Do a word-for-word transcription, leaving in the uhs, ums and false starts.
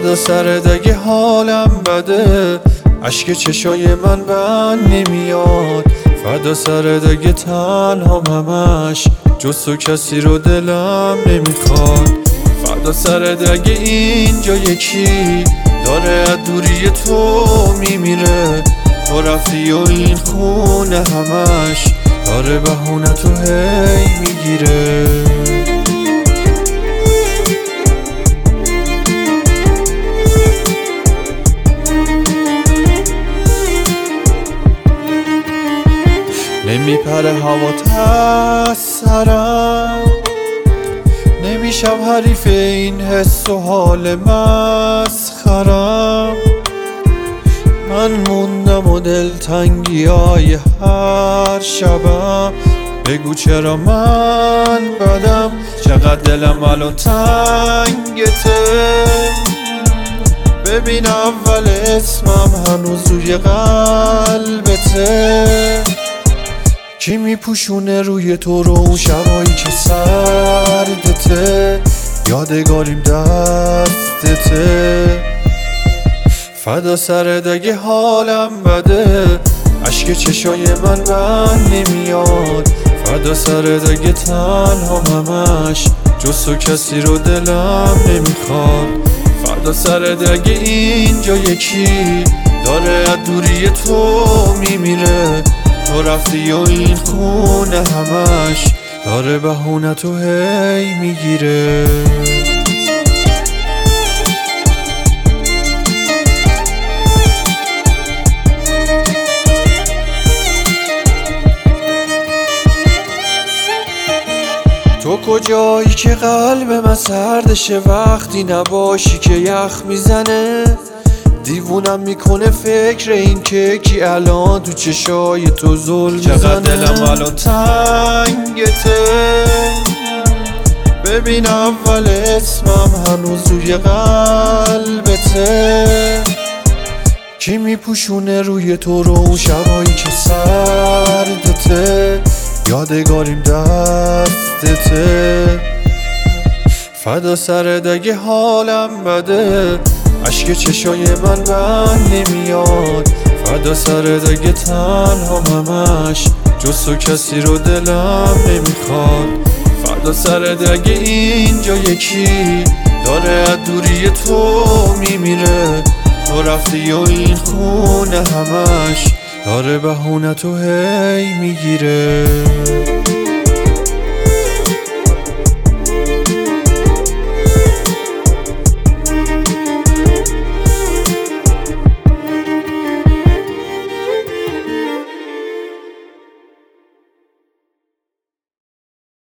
فدا سرت اگه حالم بده، اشک چشای من بند نمیاد. فدا سرت اگه تنها همش، جز تو کسی رو دلم نمیخواد. فدا سرت اگه اینجا یکی داره از دوری تو میمیره. تو رفتی و این خونه همش داره بهونه تو هی میگیره. نمیپره هوا از سرم، نمیشم حریف این حس و حال مسخرم. من موندم و دلتنگی های هر شبم. بگو چرا من بدم، چقدر دلم الان تنگته. ببین اول اسمم هنوز روی قلبته. کی میپوشونه روی تو رو اون شبایی که سردته، یادگاریم دستته. فدا سرت اگه حالم بده، اشک چشای من بند نمیاد. فدا سرت اگه تنها همش، جز تو کسی رو دلم نمیخواد. فدا سرت اگه اینجا یکی داره از دوری تو میمیره. تو رفتی و این خونه همش داره بهونه تو هی میگیره. تو کجایی که قلب من سردشه، وقتی نباشی که یخ میزنه. دیوونم میکنه فکر این که کی الان تو چشای تو ظلم میزنه. چقدر دلم الان تنگته. ببین اول اسمم هنوز روی قلبته. کی میپوشونه روی تو رو اون شبایی که سردته، یادگاریم دستته. فدا سرت اگه حالم بده، اشک چشای من بند نمیاد. فدا سرت اگه تنها همش، جز تو کسی رو دلم نمیخواد. فدا سرت اگه اینجا یکی داره از دوری تو میمیره. تو رفتی و این خونه همش داره بهونه تو هی میگیره.